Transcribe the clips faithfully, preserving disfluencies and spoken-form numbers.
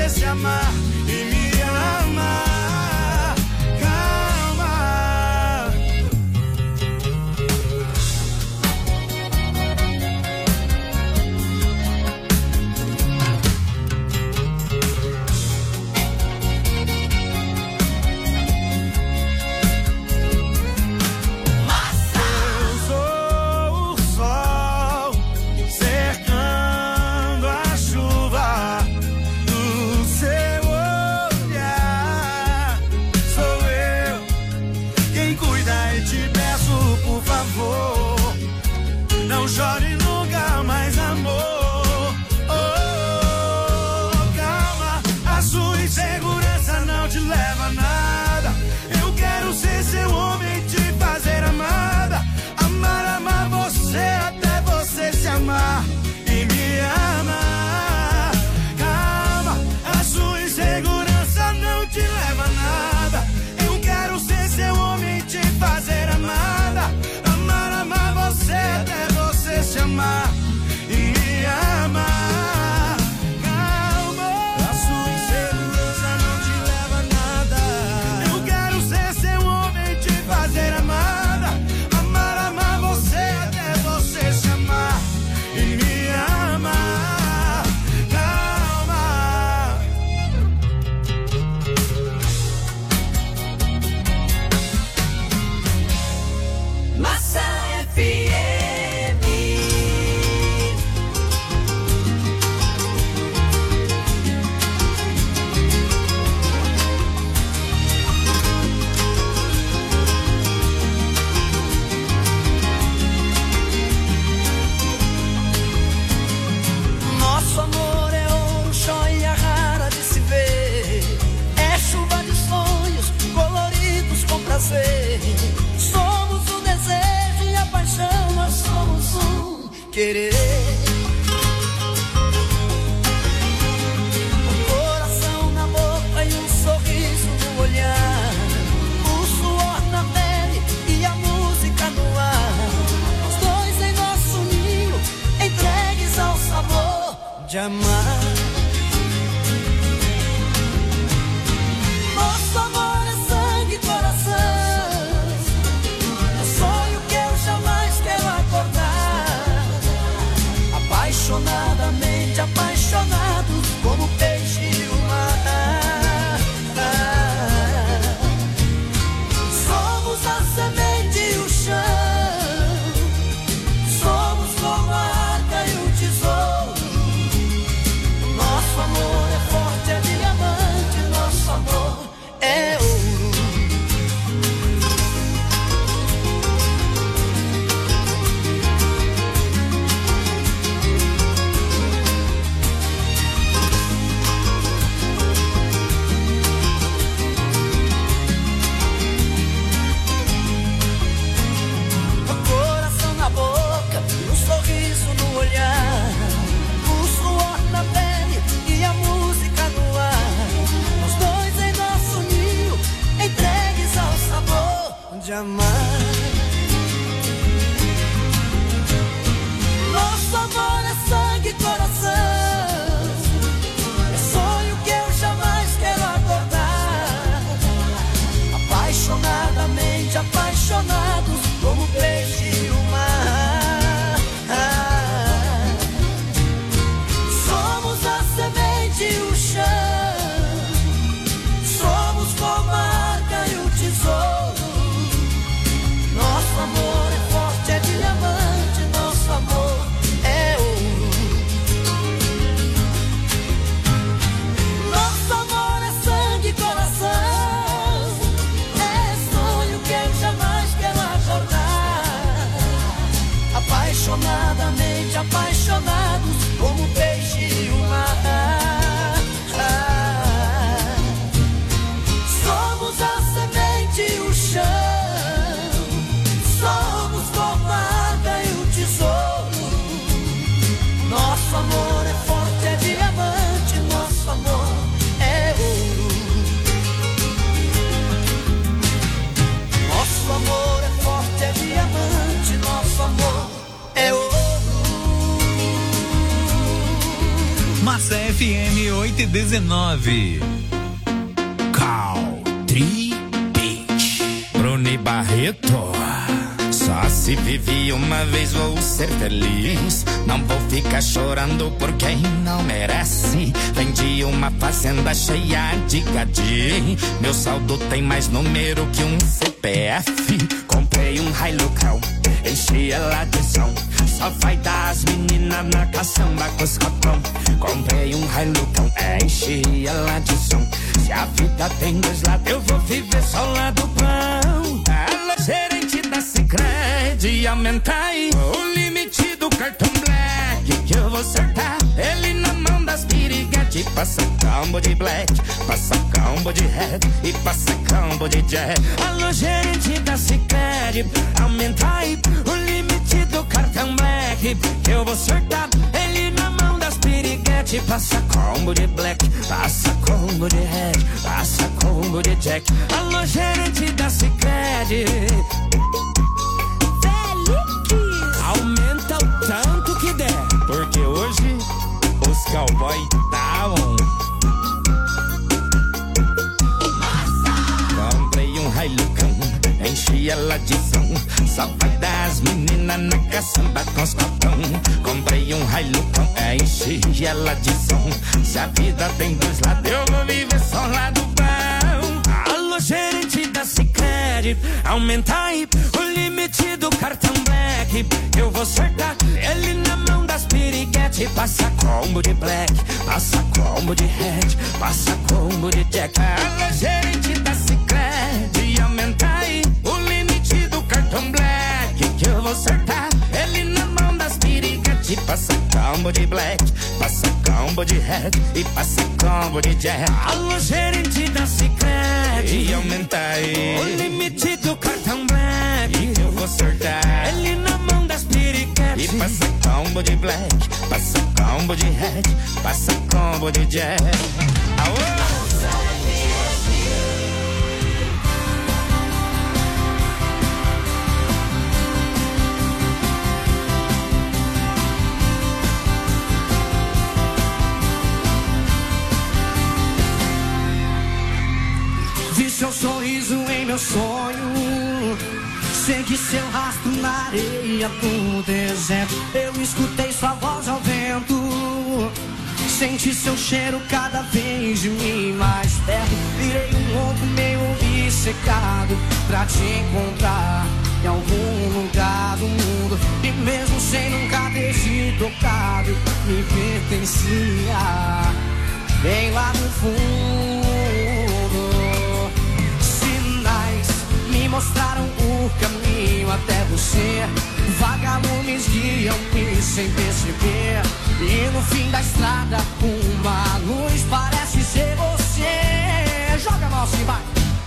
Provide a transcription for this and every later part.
esse amar e me amar. Calma. Eu sou o sol cercando a chuva do seu dezenove. Country Beach. Bruni Barreto. Só se vive uma vez, vou ser feliz. Não vou ficar chorando por quem não merece. Vendi uma fazenda cheia de gadi. Meu saldo tem mais número que um C P F. Comprei um Hilucão, enchi ela de som. Só vai dar as meninas na caçamba com os copão. Comprei um Hilucão, enchi ela de som. Se a vida tem dois lados, eu vou viver só lá do pão. Alô, gerente da Sicredi, aumenta aí o limite do cartão Black, que eu vou acertar ele na mão das piriguete. Passa combo de Black, passa combo de Red e passa combo de Jack. Alô, gerente da Sicredi, aumenta aí o limite do cartão Black, que eu vou acertar ele na mão das piriguete. Passa combo de Black, passa combo de Red, passa combo de Jack. Alô, gerente da Sicredi, aumenta o tanto que der, porque hoje os cowboy tá on. Comprei um Hilucão, enchi ela de som. Só vai dar as meninas na caçamba com os copão. Comprei um Hilucão, enchi ela de som. Se a vida tem dois lados, eu vou viver só lá do pão. Alô, gerente da Sicredi, aumenta aí o limite do cartão Black, eu vou acertar ele na mão das piriguete. Passa combo de Black, passa combo de Red, passa combo de Jack. Alô, gerente da Sicredi, aumenta aí o limite do cartão Black, que eu vou acertar ele na mão das piriguete. Passa combo de Black, passa combo de Red e passa combo de Jack. Alô, gerente da Sicredi, aumenta aí o limite do cartão Black, que eu vou acertar ele na mão das piriguete. E passa combo de Black, passa combo de Red, passa combo de Jack. Aô! Vi seu sorriso em meu sonho, segui seu rastro na areia do deserto. Eu escutei sua voz ao vento, senti seu cheiro cada vez de mim mais perto. Virei um louco meio obcecado pra te encontrar em algum lugar do mundo. E mesmo sem nunca ter te tocado, me pertencia bem lá no fundo. Me mostraram o caminho até você, vagalumes guiam-me sem perceber. E no fim da estrada uma luz parece ser você. Joga a mão e vai.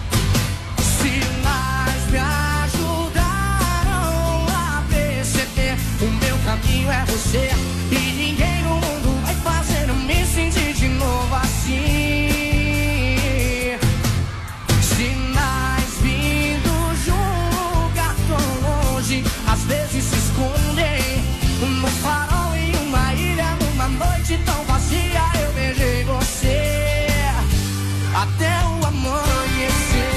Sinais me ajudaram a perceber o meu caminho é você. E ninguém no mundo vai fazer eu me sentir de novo assim. Às vezes se escondem no farol em uma ilha, numa noite tão vazia. Eu beijei você até o amanhecer.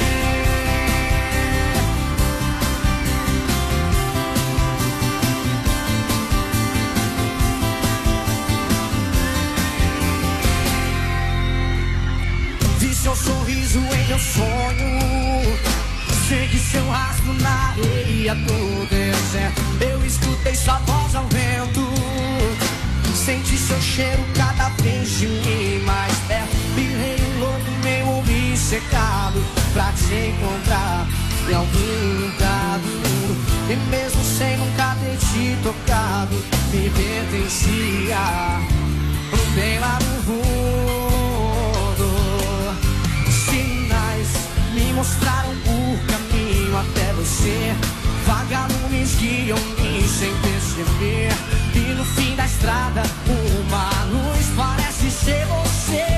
Vi seu sorriso em meu sonho, segui seu rastro na areia do deserto. Eu escutei sua voz ao vento, senti seu cheiro cada vez de mim mais perto. Virei um louco meio obcecado pra te encontrar em algum lugar do mundo. E mesmo sem nunca ter te tocado, me pertencia bem lá no fundo. Sinais me mostraram o caminho até você, vagalumes guiam-me sem perceber. E no fim da estrada uma luz parece ser você.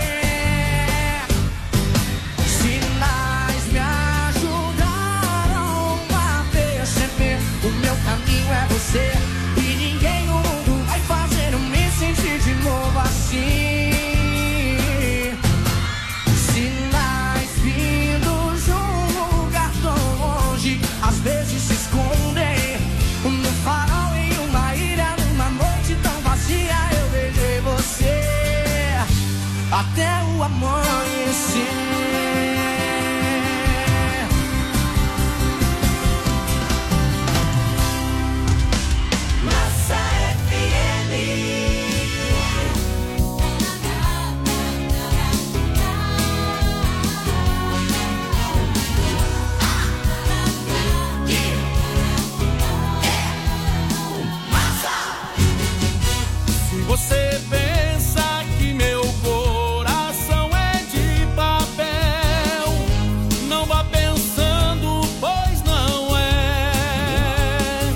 Sinais me ajudaram a perceber o meu caminho é você. E ninguém no mundo vai fazer eu me sentir de novo assim. até o amanhecer. Massa F M. Você pensa que meu coração é de papel? Não vá pensando, pois não é.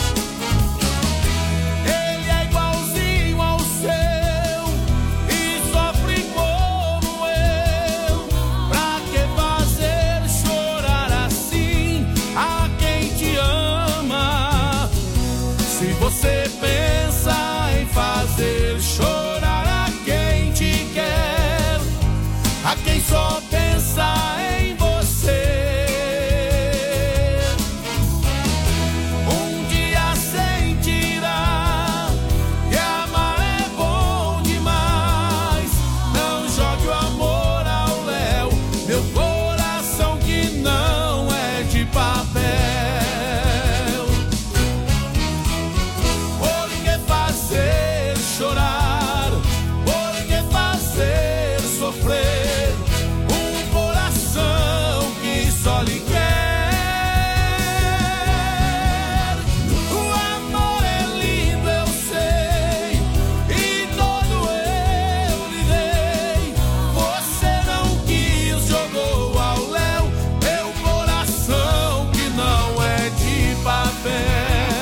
Ele é igualzinho ao seu e sofre como eu. Pra que fazer chorar assim a quem te ama? Se você pensa em fazer chorar a quem te quer, a quem só pensa em você, um dia sentirá que amar é bom demais. Não jogue o amor ao léu, meu coração que não é de papel. Por que fazer chorar? Por que fazer sofrer um coração que só lhe quer? O amor é lindo, eu sei, e todo eu lhe dei. Você não quis, jogou ao léu meu coração que não é de papel.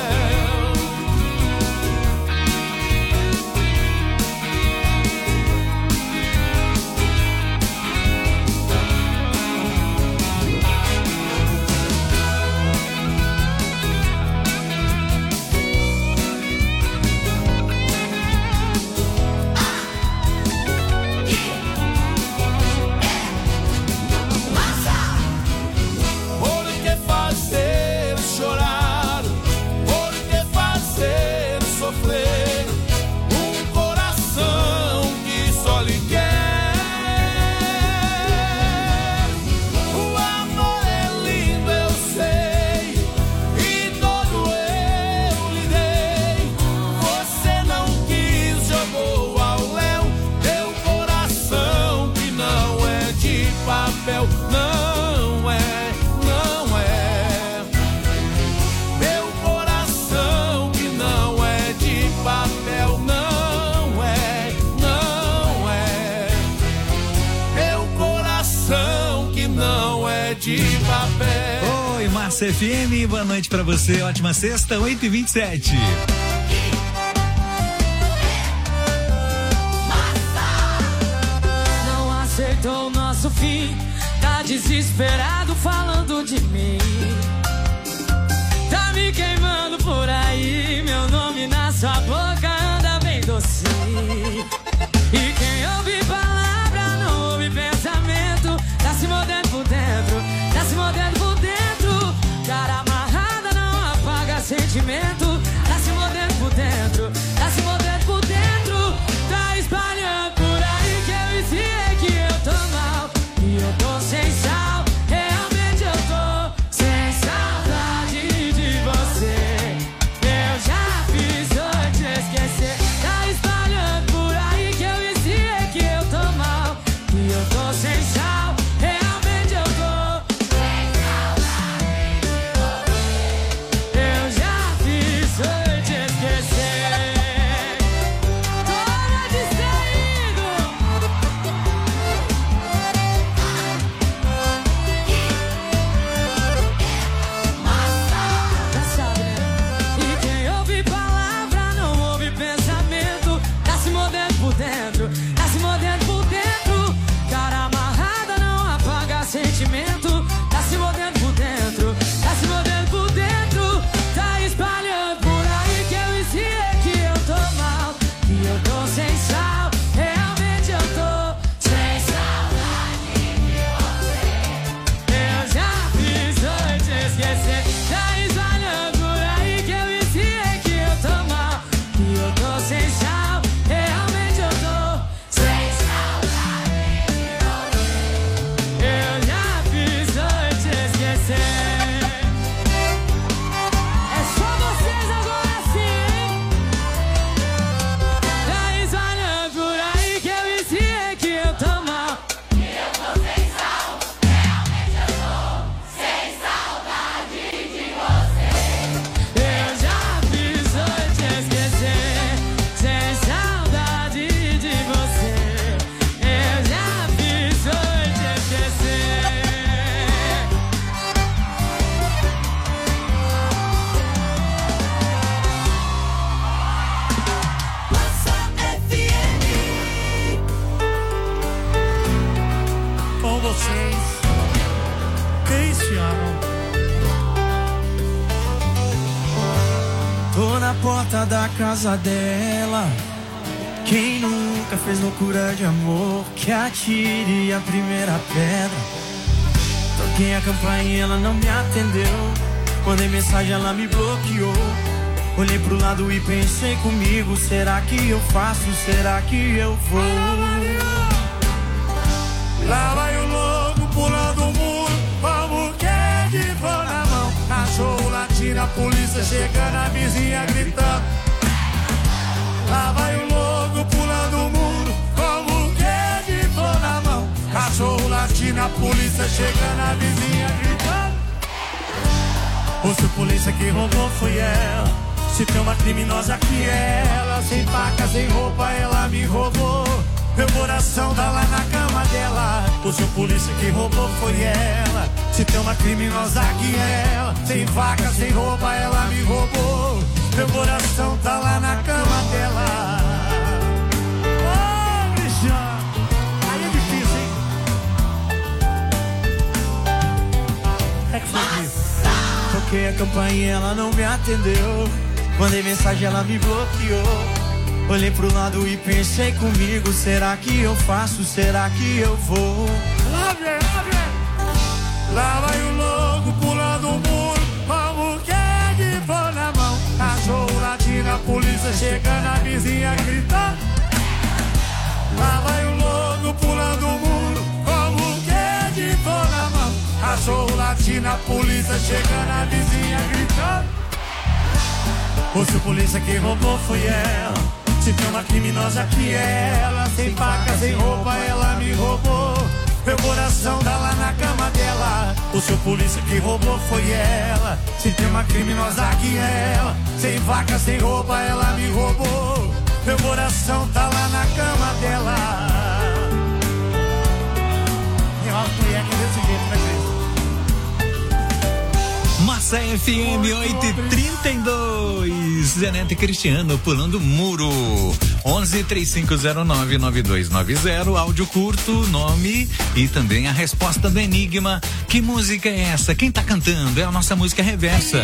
Por que fazer chorar? Por que fazer sofrer um coração que só lhe quer? O amor é lindo, eu sei, e todo eu lhe dei. Você não quis, jogou ao léu meu coração que não é de papel. Não é, não é. Meu coração que não é de papel. Não é, não é. Meu coração que não é de papel. Oi, Massa F M, boa noite pra você, ótima sexta, oito e vinte e sete. Não aceitou o nosso fim, tá desesperado falando de mim. Tá me queimando por aí, meu nome na sua boca anda bem docinho. E quem ouve palavra não ouve pensamento, tá se mordendo por dentro, tá se mordendo por dentro. Cara amarrada não apaga sentimento, tá se mordendo por dentro, tá se mordendo por dentro. Tá espalhando por aí que eu ensinei que eu tô mal, e eu tô sem sal, realmente eu tô sem saudade de você. vocês. Cristiano. Tô na porta da casa dela. Quem nunca fez loucura de amor, que atire a primeira pedra. Toquei a campainha, ela não me atendeu. Mandei mensagem, ela me bloqueou. Olhei pro lado e pensei comigo, será que eu faço, será que eu vou? Lá vai o louco pulando o muro, como quem de flor na mão. Cachorro latindo, a polícia chegando, a vizinha gritando. Lá vai o louco pulando o muro, como quem de flor na mão. Cachorro latindo, a polícia chegando, a vizinha gritando. Ou se a polícia que roubou foi ela, se tem uma criminosa que é ela. Sem faca, sem roupa, ela me roubou. Meu coração tá lá na cama dela. Ou se a polícia que roubou foi ela, se tem uma criminosa que é ela. Sem faca, sem roupa, ela me roubou. Meu coração tá lá na cama dela. Ô, Cristiano, aí é difícil, hein? É que foi isso. Toquei a campainha, ela não me atendeu. Mandei mensagem, ela me bloqueou. Olhei pro lado e pensei comigo, será que eu faço, será que eu vou? Lá vem, lá vem. Lá vai o louco pulando o muro, como quem de flor na mão. Cachorro latindo, a polícia chegando, a vizinha gritando. Lá vai o louco pulando o muro, como quem de flor na mão. Cachorro latindo, a polícia chegando, a vizinha gritando. Ou se a polícia que roubou foi ela, se tem uma criminosa que é ela. Sem faca, sem roupa, ela me roubou. Meu coração tá lá na cama dela. Ou se a polícia que roubou foi ela, se tem uma criminosa que é ela. Sem faca, sem roupa, ela me roubou. Meu coração tá lá na cama dela. Tem uma mulher que desse jeito, né, Cris? Massa F M oito e trinta e dois. Zenete e Cristiano pulando muro. onze, três cinco zero nove, nove dois nove zero. Áudio curto, nome e também a resposta do enigma. Que música é essa? Quem tá cantando? É a nossa música reversa.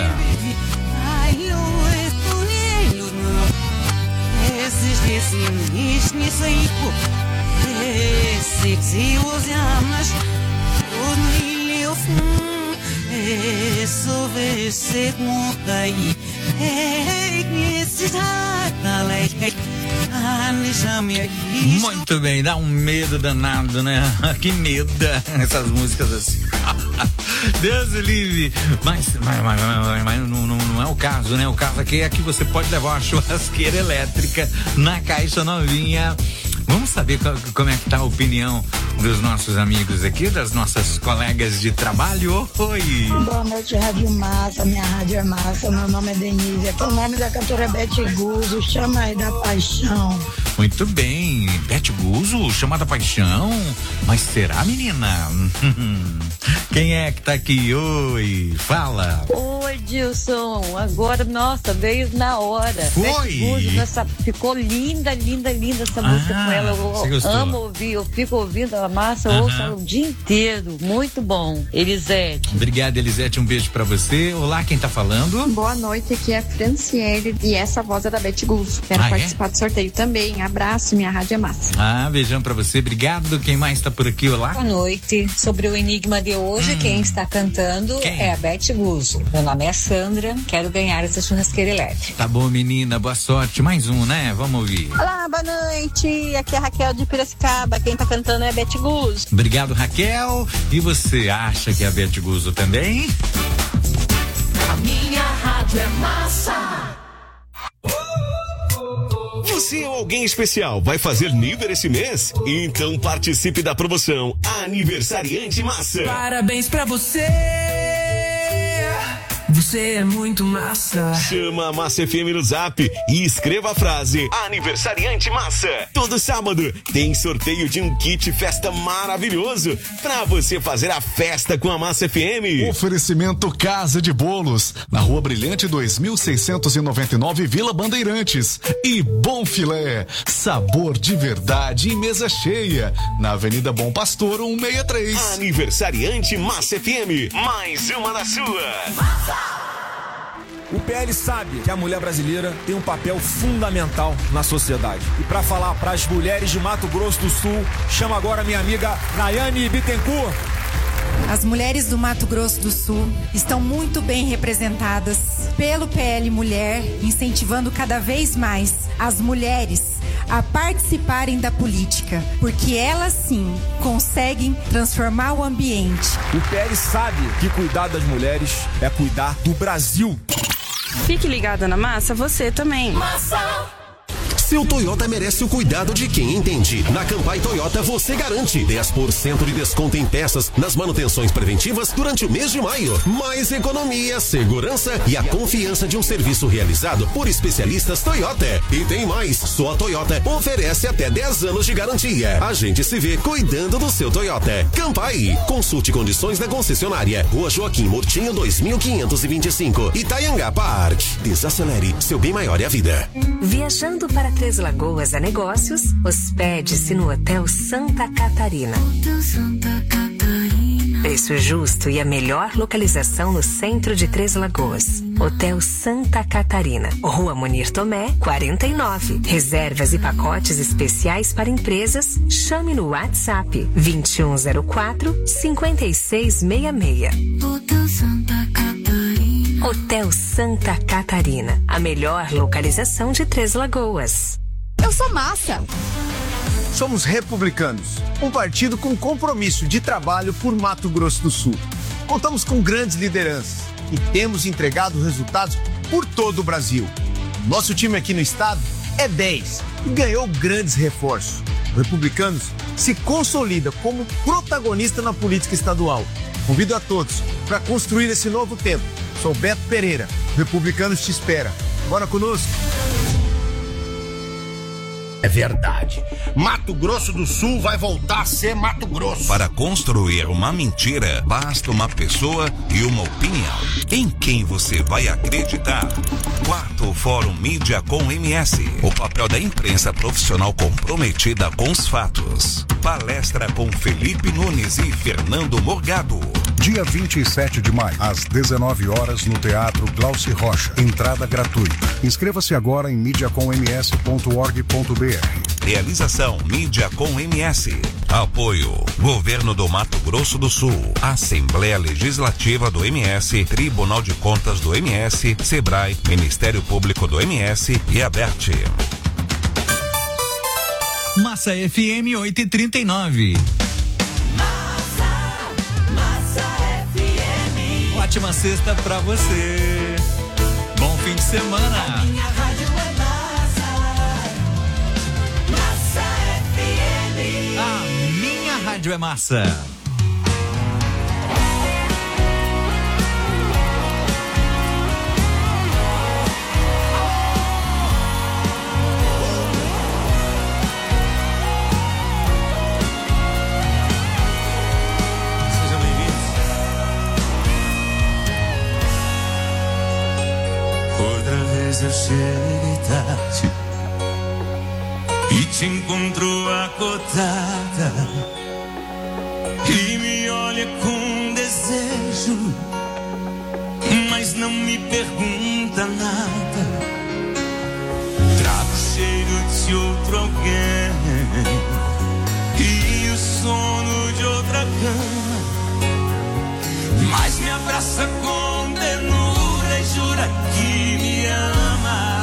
Muito bem, dá um medo danado, né? Que medo essas músicas assim. Deus livre. Mas, mas, mas, mas, mas não, não, não é o caso, né? O caso aqui é que você pode levar uma churrasqueira elétrica na caixa novinha. Vamos saber qual, como é que tá a opinião dos nossos amigos aqui, das nossas colegas de trabalho. Oi! Boa noite, Rádio Massa, minha Rádio é Massa, meu nome é Denise, é o nome da cantora Beth Guzzo, chama aí da paixão. Muito bem, Beth Guzzo, chama da paixão, mas será, menina? Quem é que tá aqui? Oi, fala! Oi, Dilson, agora, nossa, veio na hora. Foi? Beth Guzzo, essa, ficou linda, linda, linda essa Ah, música com ela, eu gostou? amo ouvir, eu fico ouvindo a Massa, eu Aham. ouço ela o dia inteiro, muito bom. Elisete. Obrigado, Elisete, um beijo pra você. Olá, quem tá falando? Boa noite, aqui é a Franciele e essa voz é da Beth Guzzo. Quero Ah, é? participar do sorteio também. Abraço, minha Rádio é Massa. Ah, beijão pra você, obrigado. Quem mais tá por aqui? Olá? Boa noite. Sobre o enigma de hoje, Hum. quem está cantando Quem? é a Beth Guzzo. Meu nome é Sandra, quero ganhar essa churrasqueira elétrica. Tá bom, menina, boa sorte. Mais um, né? Vamos ouvir. Olá, boa noite. Aqui é a Raquel de Piracicaba. Quem tá cantando é a Beth Guzzo. Obrigado, Raquel. E você acha que é a Beth Guzzo também? A minha rádio é massa. Você ou alguém especial vai fazer nível esse mês? Então participe da promoção Aniversariante Massa. Parabéns pra você Você é muito massa. Chama a Massa F M no Zap e escreva a frase Aniversariante Massa. Todo sábado tem sorteio de um kit festa maravilhoso pra você fazer a festa com a Massa F M. Oferecimento Casa de Bolos, na Rua Brilhante dois mil seiscentos e noventa e nove, Vila Bandeirantes. E Bom Filé, sabor de verdade e mesa cheia, na Avenida Bom Pastor cento e sessenta e três. Aniversariante Massa F M, mais uma da sua. O P L sabe que a mulher brasileira tem um papel fundamental na sociedade. E para falar para as mulheres de Mato Grosso do Sul, chama agora minha amiga Nayane Bittencourt. As mulheres do Mato Grosso do Sul estão muito bem representadas pelo P L Mulher, incentivando cada vez mais as mulheres a participarem da política, porque elas sim conseguem transformar o ambiente. O P L sabe que cuidar das mulheres é cuidar do Brasil. Fique ligada na Massa, você também. Massa. Seu Toyota merece o cuidado de quem entende. Na Campai Toyota você garante dez por cento de desconto em peças nas manutenções preventivas durante o mês de maio. Mais economia, segurança e a confiança de um serviço realizado por especialistas Toyota. E tem mais, só a Toyota oferece até dez anos de garantia. A gente se vê cuidando do seu Toyota. Campai, consulte condições da concessionária. Rua Joaquim Murtinho dois mil quinhentos e vinte e cinco, Itaianga Park. Desacelere, seu bem maior é a vida. Viajando para Três Lagoas a negócios, hospede-se no Hotel Santa Catarina. Preço justo e a melhor localização no centro de Três Lagoas. Hotel Santa Catarina, Rua Munir Tomé, quarenta e nove. Reservas e pacotes especiais para empresas. Chame no WhatsApp vinte e um zero quatro, cinquenta e seis sessenta e seis. Hotel Santa Catarina. Hotel Santa Catarina, a melhor localização de Três Lagoas. Eu sou Massa. Somos republicanos, um partido com compromisso de trabalho por Mato Grosso do Sul. Contamos com grandes lideranças e temos entregado resultados por todo o Brasil. Nosso time aqui no estado é dez e ganhou grandes reforços. O Republicanos se consolida como protagonista na política estadual. Convido a todos para construir esse novo tempo. Sou Beto Pereira, o Republicanos te espera. Bora conosco! É verdade. Mato Grosso do Sul vai voltar a ser Mato Grosso. Para construir uma mentira, basta uma pessoa e uma opinião. Em quem você vai acreditar? Quarto Fórum Mídia com M S. O papel da imprensa profissional comprometida com os fatos. Palestra com Felipe Nunes e Fernando Morgado. Dia vinte e sete de maio, às dezenove horas, no Teatro Glauci Rocha. Entrada gratuita. Inscreva-se agora em mídia com m s ponto org ponto b r. Realização Mídia com M S. Apoio Governo do Mato Grosso do Sul, Assembleia Legislativa do M S, Tribunal de Contas do M S, Sebrae, Ministério Público do M S e Aberte. Massa F M oito e trinta e nove. Ótima sexta pra você. Bom fim de semana. A minha rádio é Massa. Massa F M. A minha rádio é massa. Eu cheguei tarde e te encontro acotada e me olha com desejo, mas não me pergunta nada. Trago o cheiro de outro alguém e o sono de outra cama, mas me abraça com ternura e jura que me ama.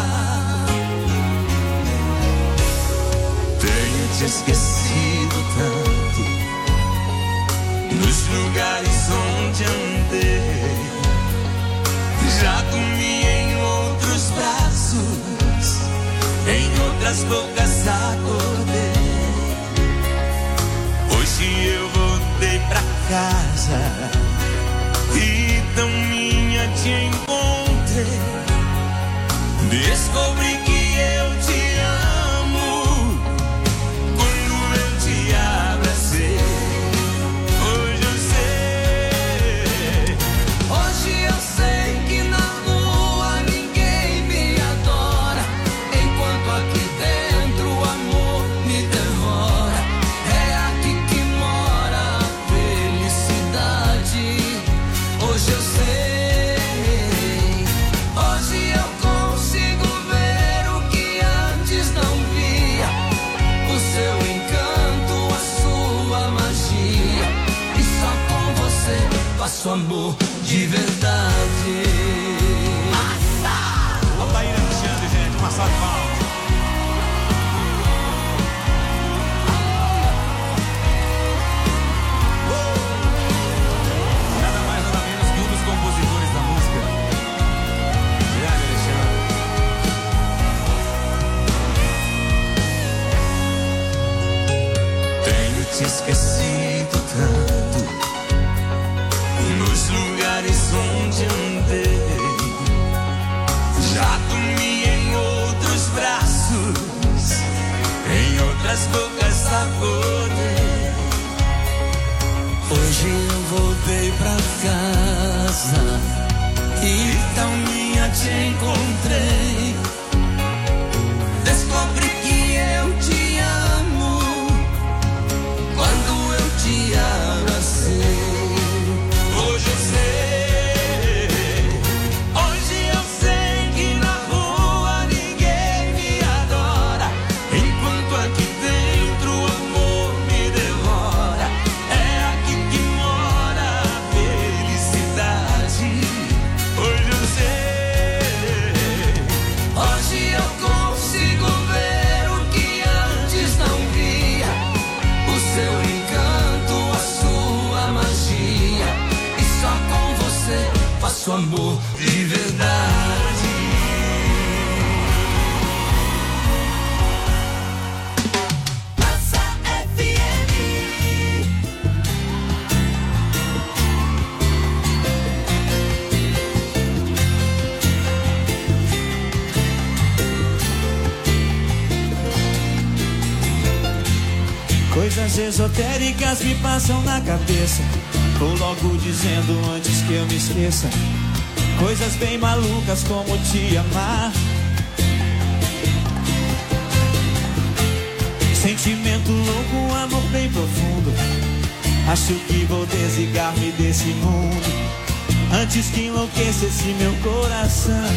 Tenho te esquecido tanto nos lugares onde andei. Já dormi em outros braços, em outras bocas acordei. Hoje eu voltei pra casa e tão minha de te encontrei, descobri que eu te amo quando eu te abracei. Hoje eu sei, hoje eu sei que na rua ninguém me adora, enquanto aqui dentro o amor me devora. É aqui que mora a felicidade. Hoje eu sei, hoje eu consigo ver o que antes não via, o seu encanto, a sua magia, e só com você faço amor de verdade. Massa! Olha tá aí, Alexandre, gente, uma salva de palmas. Nada mais, nada menos que um dos compositores da música. Obrigado, Alexandre. Tenho te esquecido tanto nos lugares onde andei, já dormi em outros braços, em outras bocas saborei. Hoje eu voltei pra casa e tão minha te encontrei, descobri que eu te amo quando eu te abracei. Hoje eu sei, hoje eu sei que na rua ninguém me adora, enquanto aqui dentro o amor me devora. É aqui que mora a felicidade. Hoje eu sei, hoje eu consigo ver o que antes não via, o seu encanto, a sua magia, e só com você faço amor de verdade. Massa F M. Coisas esotéricas me passam na cabeça, vou logo dizendo antes que eu me esqueça. Coisas bem malucas como te amar, sentimento louco, amor bem profundo. Acho que vou desligar-me desse mundo antes que enlouquecesse meu coração.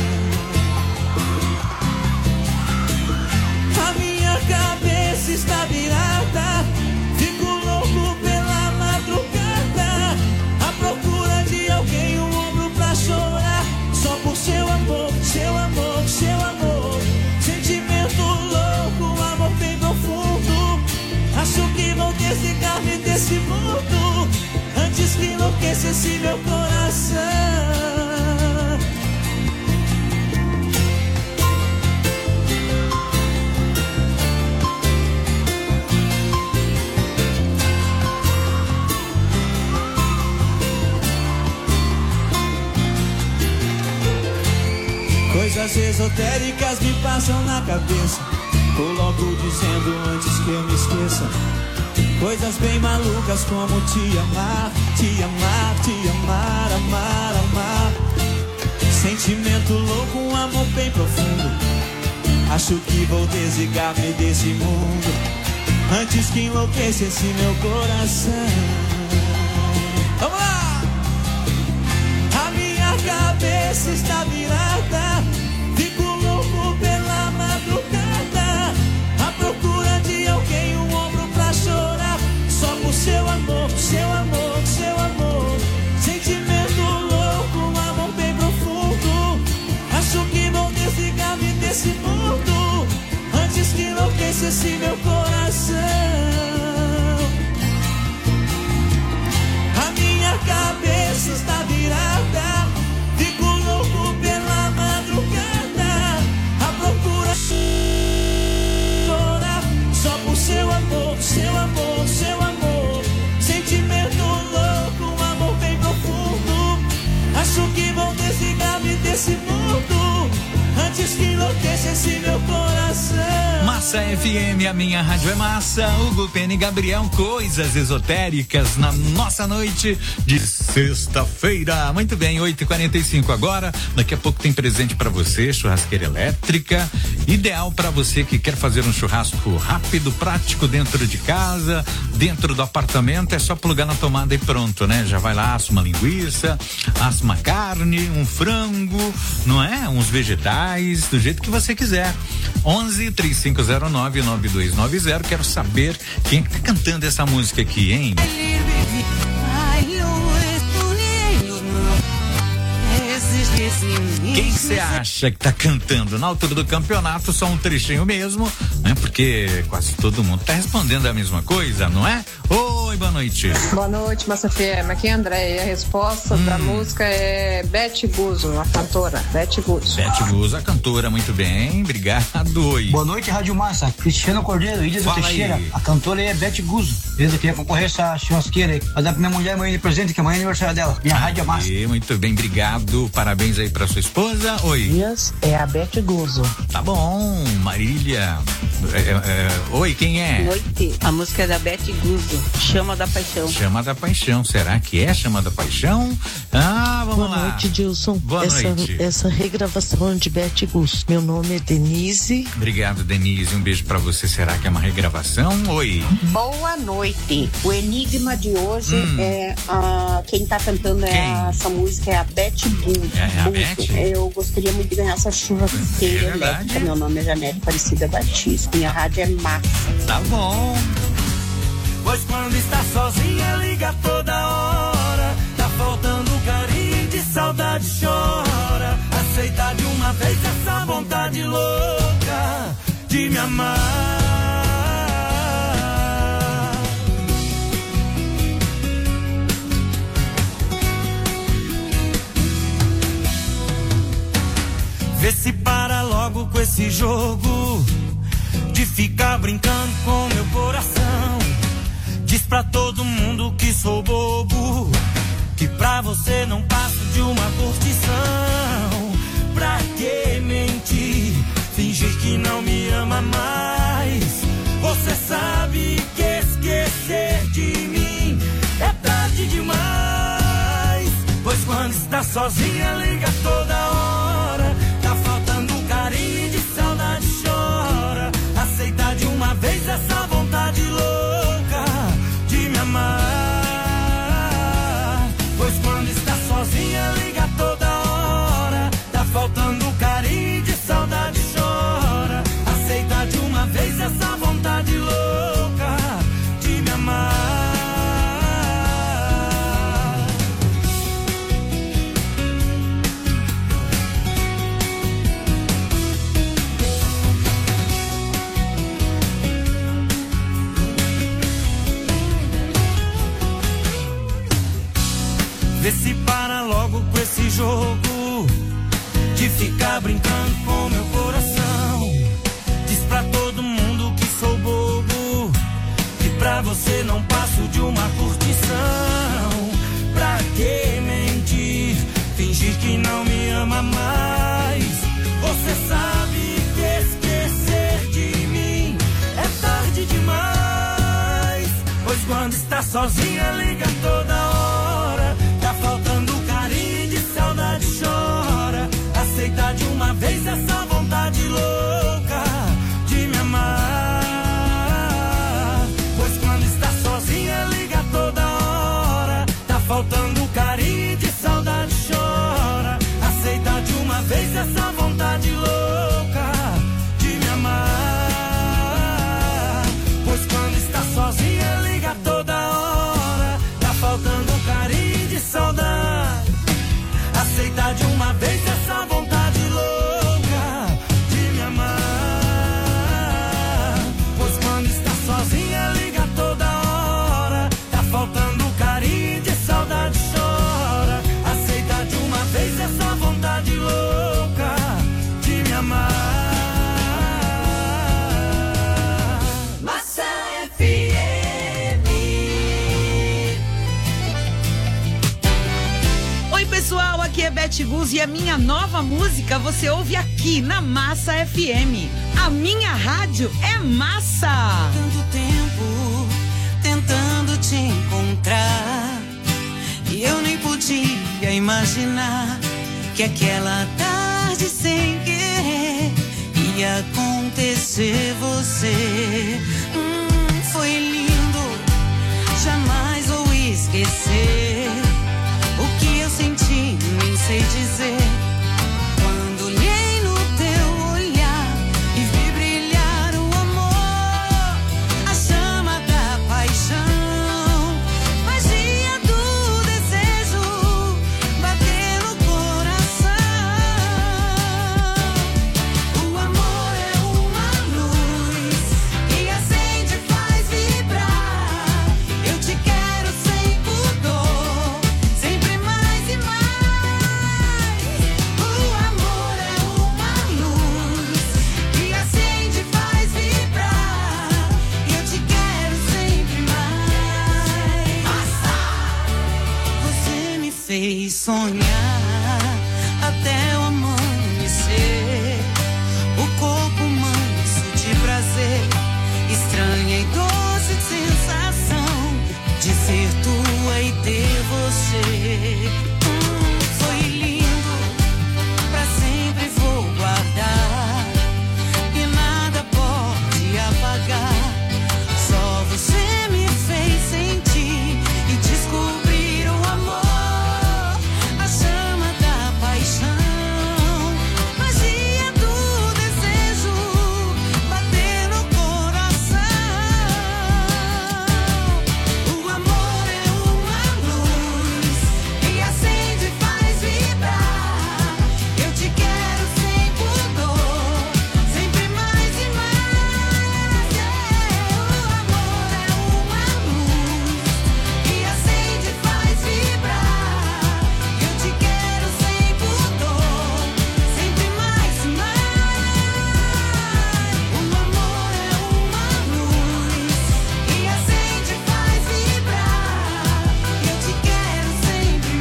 A minha cabeça está virada, fico louco pela madrugada, à procura de alguém, um ombro pra chorar, só por seu amor, seu amor, seu amor. Sentimento louco, amor bem profundo. Acho que vou desligar-me desse mundo antes que enlouquecesse meu coração. Coisas esotéricas me passam na cabeça, vou logo dizendo antes que eu me esqueça. Coisas bem malucas como te amar, te amar, te amar, amar, amar. Sentimento louco, um amor bem profundo. Acho que vou desligar-me desse mundo antes que enlouquecesse meu coração. Vamos lá! A minha cabeça está virada, fico louco pela madrugada, à procura de alguém, um ombro pra chorar, só por seu amor, seu amor, seu amor. Sentimento louco, um amor bem profundo. Acho que vou desligar-me desse mundo antes que enlouquecesse meu coração. A minha cabeça está virada, fico louco pela madrugada, à procura chorar, só por seu amor, seu amor, seu amor. Sentimento louco, um amor bem profundo. Acho que vou desligar Massa F M, a minha rádio é massa. Hugo, Penny e Gabriel, coisas esotéricas na nossa noite de sexta-feira. Muito bem, oito e quarenta e cinco agora. Daqui a pouco tem presente para você, churrasqueira elétrica, ideal para você que quer fazer um churrasco rápido, prático dentro de casa, dentro do apartamento. É só plugar na tomada e pronto, né? Já vai lá, assa uma linguiça, assa uma carne, um frango, não é? Uns vegetais, do jeito que você quiser. onze, três cinco zero nove, nove dois nove zero. Quero saber quem tá cantando essa música aqui, hein? Quem você acha que tá cantando? Na altura do campeonato, só um trechinho mesmo, né? Porque quase todo mundo tá respondendo a mesma coisa, não é? Oi, boa noite. Boa noite, Massa F M. Aqui é André. E a resposta hum. da música é Beth Guzzo, a cantora. Beth Guzzo. Beth Guzzo, a cantora, muito bem. Obrigado. Oi. Boa noite, Rádio Massa. Cristiano Cordeiro, Ilha do Teixeira. A cantora é Beth Guzzo. Beleza, queria concorrer essa churrasqueira aí. Vai dar pra minha mulher amanhã de presente, que amanhã é aniversário dela. Minha ah, Rádio é Massa. Muito bem, obrigado. Parabéns aí pra sua esposa. Oi. Dias é a Beth Guzzo. Tá bom, Marília. É, é, oi, quem é? Noite. A música é da Beth Guzzo. Chama da Paixão. Chama da Paixão. Será que é Chama da Paixão? Ah, vamos Boa lá. Boa noite, Dilson. Boa essa, noite. Essa regravação de Beth Guzzo. Meu nome é Denise. Obrigado, Denise. Um beijo pra você. Será que é uma regravação? Oi. Boa noite. O enigma de hoje hum. é a, quem tá cantando quem? É essa música é a Beth Guzzo. É a Beth? Eu gostaria muito de ganhar essa churrasqueira é elétrica. Meu nome é Janete Aparecida Batista. Minha rádio é massa. Tá bom. Pois quando está sozinha liga toda hora. Tá faltando carinho, de saudade chora. Aceita de uma vez essa vontade louca de me amar. Vê se para logo com esse jogo de ficar brincando com meu coração. Diz pra todo mundo que sou bobo, que pra você não passo de uma curtição. Pra que mentir, fingir que não me ama mais? Você sabe que esquecer de mim é tarde demais. Pois quando está sozinha liga toda hora. Tá faltando carinho, de saudade chora. Aceita de uma vez essa vontade louca de me amar. Pois quando está sozinha liga toda hora. Tá faltando carinho, de saudade chora. Aceita de uma vez essa vontade louca de me amar. Vê se para logo com esse jogo de ficar brincando com meu coração. Diz pra todo mundo que sou bobo, que pra você não passo de uma curtição. Pra que mentir, fingir que não me ama mais? Você sabe que esquecer de mim é tarde demais. Pois quando está sozinha liga toda hora. Tá faltando carinho, de saudade chora. Aceita de uma vez essa vontade louca de me amar. Pois quando está sozinha liga toda hora. Tá faltando carinho, de saudade chora. Aceita de uma vez essa vontade louca de me amar. Pois quando está sozinha liga toda hora. Tá faltando carinho, de saudade. Aceita de uma vez essa vontade louca de me amar. Pois quando está sozinha liga toda hora. Tá faltando carinho, de saudade chora. Aceita de uma vez essa vontade louca de me amar. Massa F M. Oi pessoal, aqui é Beth Guzzo e a minha nova música você ouve aqui na Massa F M. A minha rádio é massa. Tanto tempo tentando te encontrar e eu nem podia imaginar que aquela tarde sem querer ia acontecer você. Hum, foi lindo, jamais vou esquecer o que eu senti, nem sei dizer. Quando olhei no teu olhar e vi brilhar o amor, a chama da paixão, magia do desejo, bater no coração. O amor é uma luz que acende e faz vibrar. Eu te quero sem pudor, sempre mais e mais. O amor é uma luz que acende e faz vibrar. Eu te quero sempre mais. Você me fez sonhar até o amanhecer. O corpo manso de prazer, estranha e doce sensação de ser tua e ter você. Hum, foi lindo, pra sempre vou guardar e nada pode apagar. Só você me fez sentir e descobrir o amor, a chama da paixão, magia do desejo, bater no coração. O amor é uma luz que acende e faz vibrar. Eu te quero sem pudor, sempre mais e mais. O amor é uma luz que acende e faz vibrar. Eu te quero sem pudor, sempre mais e mais. O amor é uma luz que acende e faz vibrar. Eu te quero sempre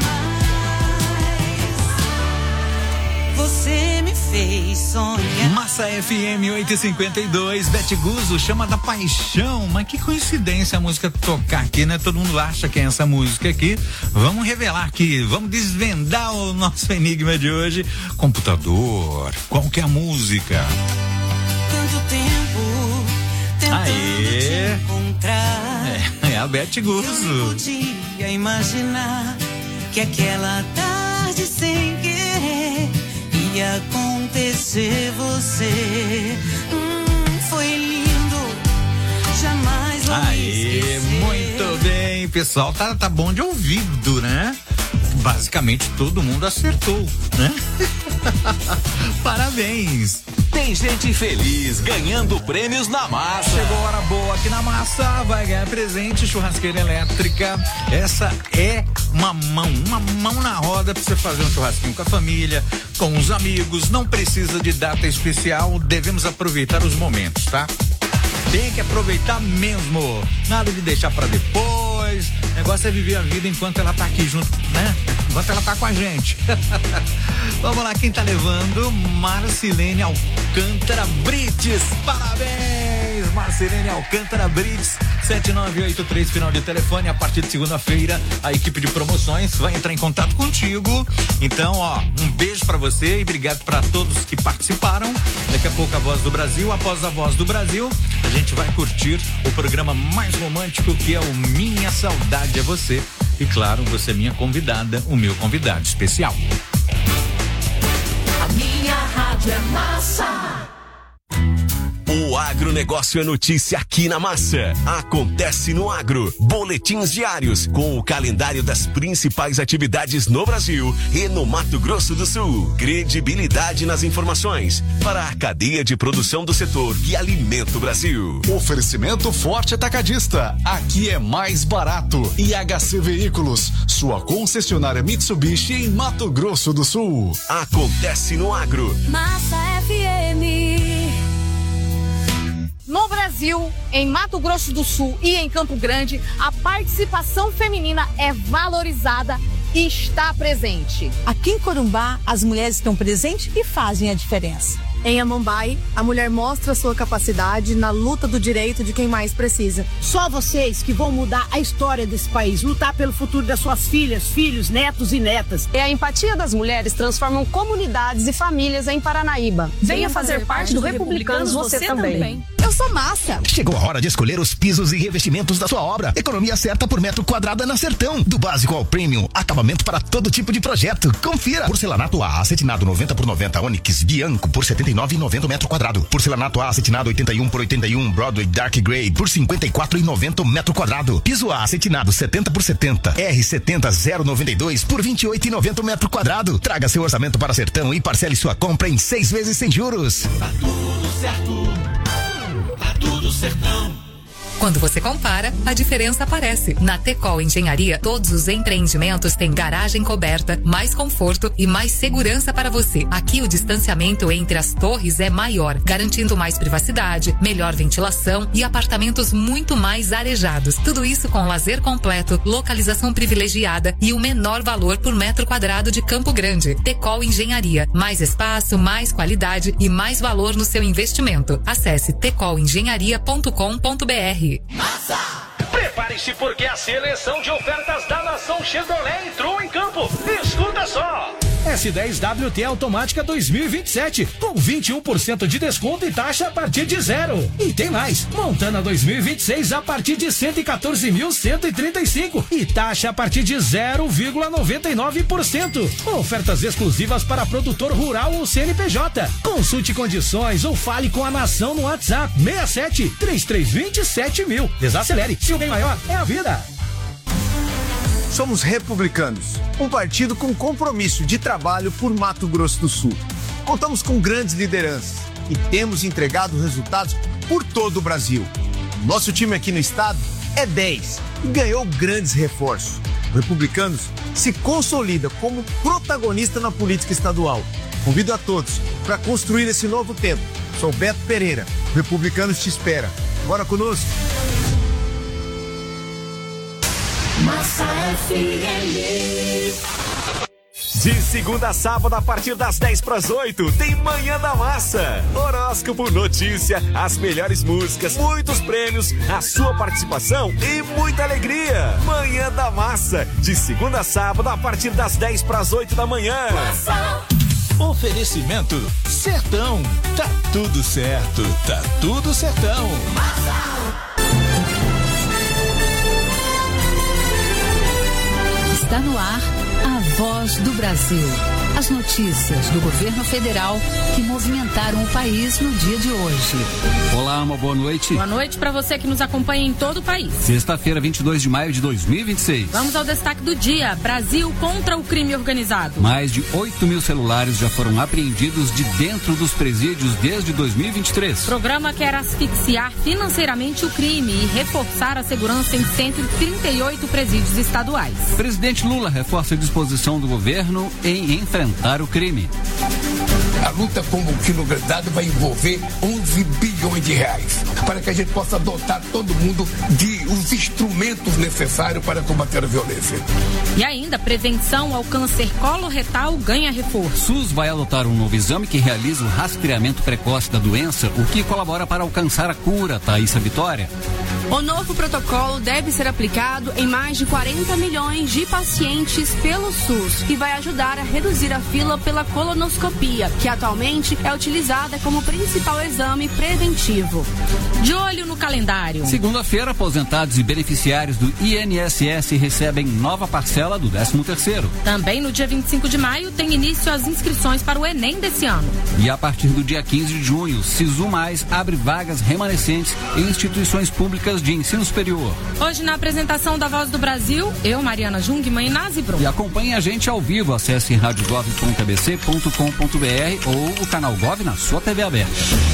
mais. Você me fez sonhar. Massa F M oito e cinquenta e dois, Bete Guzzo, Chama da Paixão. Mas que coincidência a música tocar aqui, né? Todo mundo acha que é essa música aqui. Vamos revelar aqui, vamos desvendar o nosso enigma de hoje. Computador, qual que é a música? Tanto tempo tentando Aê. te encontrar. É, é a Bete Eu nem Guzzo. podia imaginar que aquela tarde sem querer ia acontecer você. Hum, foi lindo, jamais vou Aê, esquecer. muito bem, pessoal, tá, tá bom de ouvido, né? Basicamente todo mundo acertou, né? Parabéns. Tem gente feliz ganhando prêmios na massa. Chegou a hora boa aqui na Massa, vai ganhar presente, churrasqueira elétrica. Essa é uma mão, uma mão na roda pra você fazer um churrasquinho com a família, com os amigos. Não precisa de data especial, devemos aproveitar os momentos, tá? Tem que aproveitar mesmo, nada de deixar pra depois. O negócio é viver a vida enquanto ela tá aqui junto, né? Enquanto ela tá com a gente. Vamos lá, quem tá levando? Marcilene Alcântara Brites. Parabéns, Marcilene Alcântara Brites. sete nove oito três, final de telefone. A partir de segunda-feira, a equipe de promoções vai entrar em contato contigo. Então, ó, um beijo pra você e obrigado pra todos que participaram. Daqui a pouco a Voz do Brasil. Após a Voz do Brasil, a gente vai curtir o programa mais romântico, que é o Minha Saudade é Você. E claro, você é minha convidada, o meu convidado especial. A minha rádio é massa. O agronegócio é notícia aqui na Massa. Acontece no Agro. Boletins diários com o calendário das principais atividades no Brasil e no Mato Grosso do Sul. Credibilidade nas informações para a cadeia de produção do setor que alimenta o Brasil. Oferecimento Forte Atacadista. Aqui é mais barato. E H C Veículos, sua concessionária Mitsubishi em Mato Grosso do Sul. Acontece no Agro. Massa F M. No Brasil, em Mato Grosso do Sul e em Campo Grande, a participação feminina é valorizada e está presente. Aqui em Corumbá, as mulheres estão presentes e fazem a diferença. Em Amambai, a mulher mostra sua capacidade na luta do direito de quem mais precisa. Só vocês que vão mudar a história desse país, lutar pelo futuro das suas filhas, filhos, netos e netas. E a empatia das mulheres transformam comunidades e famílias em Paranaíba. Venha fazer parte do Republicanos você também. Eu sou Massa. Chegou a hora de escolher os pisos e revestimentos da sua obra. Economia certa por metro quadrado é na Sertão. Do básico ao premium, acabamento para todo tipo de projeto. Confira. Porcelanato A, acetinado noventa por noventa, Onyx, Bianco por setenta e nove reais e noventa metro quadrado. Porcelanato A, acetinado oitenta e um por oitenta e um, Broadway Dark Grey por cinquenta e quatro reais e noventa metro quadrado. Piso A, acetinado setenta por setenta, R setenta zero noventa e dois por vinte e oito reais e noventa metro quadrado. Traga seu orçamento para Sertão e parcele sua compra em seis vezes sem juros. Tá tudo certo. Tá tudo certão. Quando você compara, a diferença aparece. Na Tecol Engenharia, todos os empreendimentos têm garagem coberta, mais conforto e mais segurança para você. Aqui o distanciamento entre as torres é maior, garantindo mais privacidade, melhor ventilação e apartamentos muito mais arejados. Tudo isso com lazer completo, localização privilegiada e o menor valor por metro quadrado de Campo Grande. Tecol Engenharia. Mais espaço, mais qualidade e mais valor no seu investimento. Acesse tecol engenharia ponto com ponto br. Massa! Prepare-se porque a seleção de ofertas da nação Chevrolet entrou em campo. Escuta só! S dez W T automática dois mil e vinte e sete com vinte e um por cento de desconto e taxa a partir de zero. E tem mais, Montana dois mil e vinte e seis a partir de cento e quatorze mil cento e trinta e cinco e taxa a partir de zero vírgula noventa e nove por cento. Ofertas exclusivas para produtor rural ou C N P J. Consulte condições ou fale com a nação no WhatsApp seis sete, três três dois sete mil. Desacelere, se o bem maior é a vida. Somos Republicanos, um partido com compromisso de trabalho por Mato Grosso do Sul. Contamos com grandes lideranças e temos entregado resultados por todo o Brasil. Nosso time aqui no estado é dez e ganhou grandes reforços. O Republicanos se consolida como protagonista na política estadual. Convido a todos para construir esse novo tempo. Sou Beto Pereira, o Republicanos te espera. Bora conosco! Massa F M. De segunda a sábado, a partir das dez para as oito, tem Manhã da Massa. Horóscopo, notícia, as melhores músicas, muitos prêmios, a sua participação e muita alegria. Manhã da Massa, de segunda a sábado, a partir das dez para as oito da manhã. Massa. Oferecimento Sertão. Tá tudo certo, tá tudo sertão. Massa. Está no ar a Voz do Brasil. As notícias do governo federal que movimentaram o país no dia de hoje. Olá, uma boa noite. Boa noite para você que nos acompanha em todo o país. Sexta-feira, vinte e dois de maio de dois mil e vinte e seis. Vamos ao destaque do dia. Brasil contra o crime organizado. Mais de oito mil celulares já foram apreendidos de dentro dos presídios desde dois mil e vinte e três. O programa quer asfixiar financeiramente o crime e reforçar a segurança em cento e trinta e oito presídios estaduais. Presidente Lula reforça a disposição do governo em enfrentar o crime. A luta contra o crime organizado vai envolver onze bilhões de reais para que a gente possa dotar todo mundo de os instrumentos necessários para combater a violência. E ainda, prevenção ao câncer coloretal ganha reforço. SUS vai adotar um novo exame que realiza o rastreamento precoce da doença, o que colabora para alcançar a cura. Thaísa Vitória. O novo protocolo deve ser aplicado em mais de quarenta milhões de pacientes pelo SUS e vai ajudar a reduzir a fila pela colonoscopia, que atualmente é utilizada como principal exame preventivo. De olho no calendário. Segunda-feira, aposentados e beneficiários do I N S S recebem nova parcela do décimo terceiro. Também no dia vinte e cinco de maio tem início as inscrições para o Enem desse ano. E a partir do dia quinze de junho, Sisu Mais abre vagas remanescentes em instituições públicas de ensino superior. Hoje, na apresentação da Voz do Brasil, eu, Mariana Jungmann e Nazi Brum. E acompanhe a gente ao vivo. Acesse rádio gov ponto a b c ponto com ponto b r ou o canal Gov na sua T V aberta.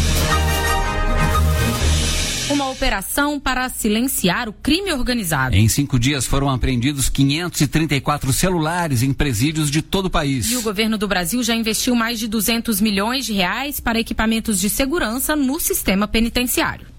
Uma operação para silenciar o crime organizado. Em cinco dias foram apreendidos quinhentos e trinta e quatro celulares em presídios de todo o país. E o governo do Brasil já investiu mais de duzentos milhões de reais para equipamentos de segurança no sistema penitenciário.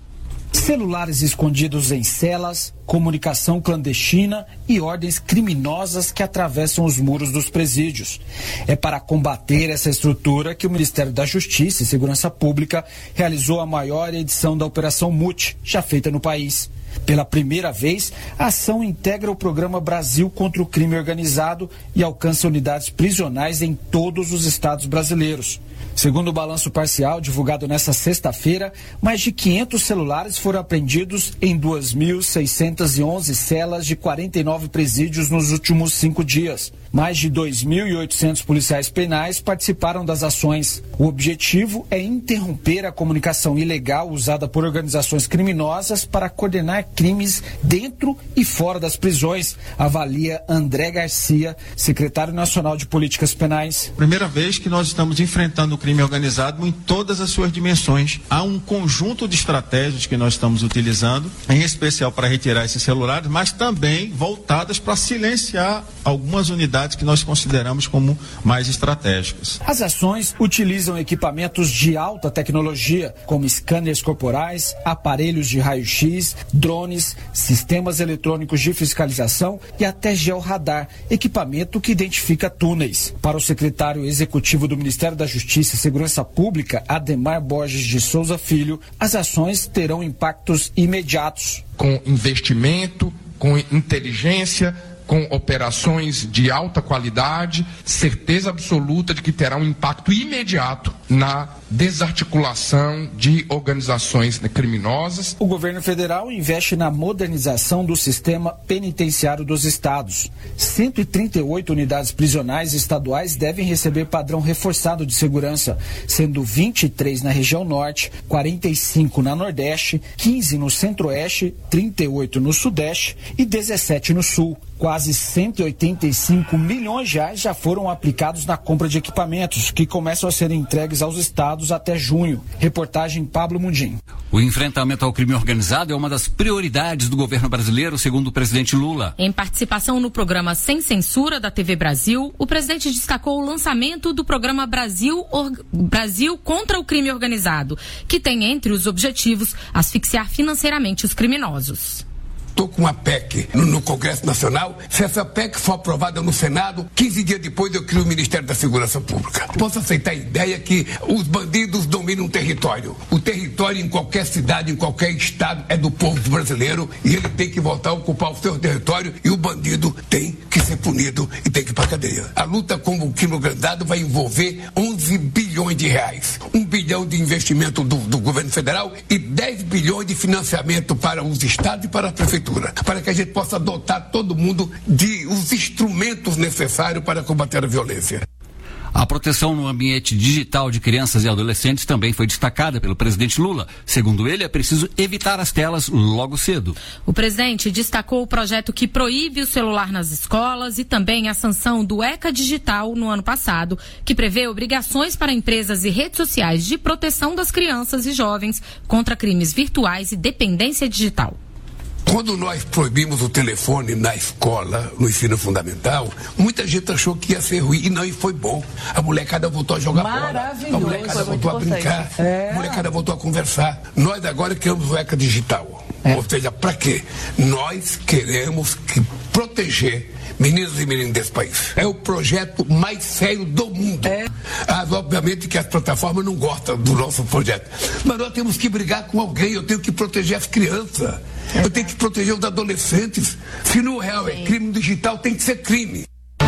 celulares escondidos em celas, comunicação clandestina e ordens criminosas que atravessam os muros dos presídios. É para combater essa estrutura que o Ministério da Justiça e Segurança Pública realizou a maior edição da Operação Mute, já feita no país. Pela primeira vez, a ação integra o programa Brasil contra o Crime Organizado e alcança unidades prisionais em todos os estados brasileiros. Segundo o balanço parcial divulgado nesta sexta-feira, mais de quinhentos celulares foram apreendidos em duas mil seiscentas e onze celas de quarenta e nove presídios nos últimos cinco dias. Mais de dois mil e oitocentos policiais penais participaram das ações. O objetivo é interromper a comunicação ilegal usada por organizações criminosas para coordenar crimes dentro e fora das prisões, avalia André Garcia, secretário nacional de Políticas Penais. Primeira vez que nós estamos enfrentando o crime organizado em todas as suas dimensões. Há um conjunto de estratégias que nós estamos utilizando, em especial para retirar esses celulares, mas também voltadas para silenciar algumas unidades que nós consideramos como mais estratégicas. As ações utilizam equipamentos de alta tecnologia, como scanners corporais, aparelhos de raio-x, drones, sistemas eletrônicos de fiscalização e até georradar, equipamento que identifica túneis. Para o secretário executivo do Ministério da Justiça e Segurança Pública, Ademar Borges de Souza Filho, as ações terão impactos imediatos. Com investimento, com inteligência, com operações de alta qualidade, certeza absoluta de que terá um impacto imediato na desarticulação de organizações criminosas. O governo federal investe na modernização do sistema penitenciário dos estados. cento e trinta e oito unidades prisionais estaduais devem receber padrão reforçado de segurança, sendo vinte e três na região norte, quarenta e cinco na nordeste, quinze no centro-oeste, trinta e oito no sudeste e dezessete no sul. Quase cento e oitenta e cinco milhões de reais já foram aplicados na compra de equipamentos, que começam a ser entregues aos estados até junho. Reportagem Pablo Mundim. O enfrentamento ao crime organizado é uma das prioridades do governo brasileiro, segundo o presidente Lula. Em participação no programa Sem Censura da T V Brasil, o presidente destacou o lançamento do programa Brasil, Or... Brasil contra o Crime Organizado, que tem entre os objetivos asfixiar financeiramente os criminosos. Estou com uma P E C no, no Congresso Nacional. Se essa P E C for aprovada no Senado, quinze dias depois eu crio o Ministério da Segurança Pública. Posso aceitar a ideia que os bandidos dominam o território. O território em qualquer cidade, em qualquer estado, é do povo brasileiro e ele tem que voltar a ocupar o seu território e o bandido tem que ser punido e tem que ir para a cadeia. A luta contra o crime organizado vai envolver onze bilhões de reais. um bilhão de investimento do, do governo federal e dez bilhões de financiamento para os estados e para a prefeitura, para que a gente possa dotar todo mundo de os instrumentos necessários para combater a violência. A proteção no ambiente digital de crianças e adolescentes também foi destacada pelo presidente Lula. Segundo ele, é preciso evitar as telas logo cedo. O presidente destacou o projeto que proíbe o celular nas escolas e também a sanção do ECA Digital no ano passado, que prevê obrigações para empresas e redes sociais de proteção das crianças e jovens contra crimes virtuais e dependência digital. Quando nós proibimos o telefone na escola, no ensino fundamental, muita gente achou que ia ser ruim e não, e foi bom. A molecada voltou a jogar bola, a molecada voltou a brincar, é. a molecada voltou a conversar. Nós agora criamos o ECA Digital. É. Ou seja, para quê? Nós queremos que proteger meninos e meninas desse país. É o projeto mais sério do mundo. É. Ah, obviamente que as plataformas não gostam do nosso projeto. Mas nós temos que brigar com alguém. Eu tenho que proteger as crianças. É. Eu tenho que proteger os adolescentes. Se no real é crime digital, tem que ser crime.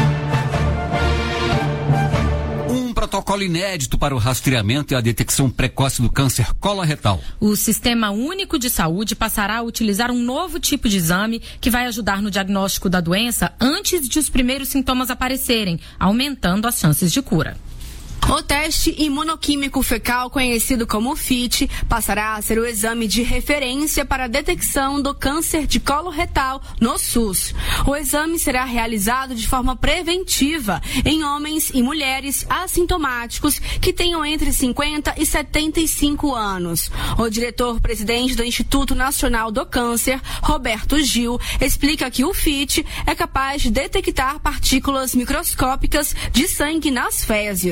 Um protocolo inédito para o rastreamento e a detecção precoce do câncer coloretal. O Sistema Único de Saúde passará a utilizar um novo tipo de exame que vai ajudar no diagnóstico da doença antes de os primeiros sintomas aparecerem, aumentando as chances de cura. O teste imunoquímico fecal, conhecido como F I T, passará a ser o exame de referência para a detecção do câncer de colo retal no SUS. O exame será realizado de forma preventiva em homens e mulheres assintomáticos que tenham entre cinquenta e setenta e cinco anos. O diretor-presidente do Instituto Nacional do Câncer, Roberto Gil, explica que o F I T é capaz de detectar partículas microscópicas de sangue nas fezes.